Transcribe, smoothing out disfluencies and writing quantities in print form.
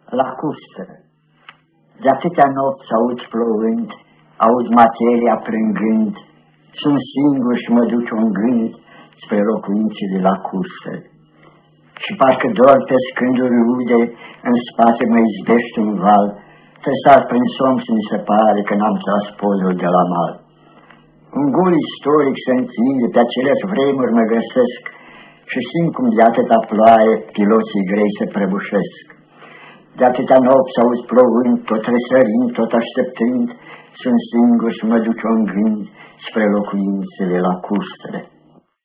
la cursă. De atâtea nopți aud plouând, aud materia plângând, sunt singur și mă duc un gând spre locuințele la cursă. Și parcă doar pe scânduri rude, în spate mă izbește un val, tresar prin somn și mi se pare că n-am tras podul de la mal. Un gol istoric se întinde, pe aceleași vremuri mă găsesc și simt cum de atâta ploaie piloții grei se prăbușesc. De atâtea nopți aud plouând, tot tresărind, tot așteptând, sunt singur și mă duc un gând spre locuințele la cursă.